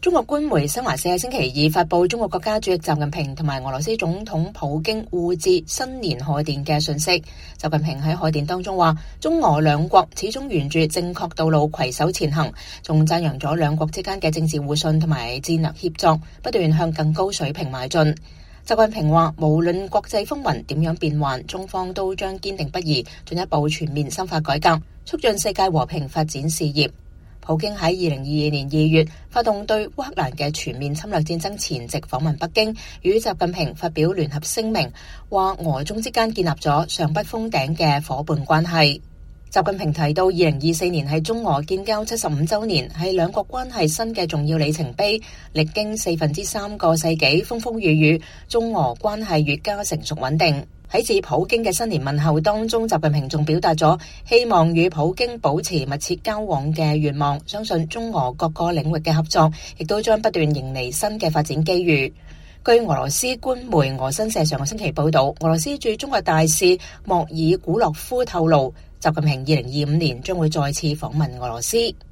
中國官媒新華社喺星期二發布中國國家主席習近平同埋俄羅斯總統普京互致新年賀電嘅信息。習近平喺賀電當中話，中俄兩國始終沿住正確道路攜手前行，仲讚揚咗兩國之間嘅政治互信同埋戰略協作不斷向更高水平邁進。習近平話，無論國際風雲點樣變幻，中方都將堅定不移進一步全面深化改革，促進世界和平發展事業。普京喺2022年2月發動對烏克蘭嘅全面侵略戰爭前夕訪問北京，與習近平發表聯合聲明，話俄中之間建立咗上不封頂嘅夥伴關係。習近平提到，2024年係中俄建交75週年，係兩國關係新嘅重要里程碑。歷經3分之3個世紀風風雨雨，中俄關係越加成熟穩定。喺致普京嘅新年問候當中，習近平仲表達咗希望與普京保持密切交往嘅願望，相信中俄各個領域嘅合作亦都將不斷迎嚟新嘅發展機遇。據俄羅斯官媒俄新社上個星期報道，俄羅斯駐中國大使莫爾古洛夫透露，習近平2025年將會再次訪問俄羅斯。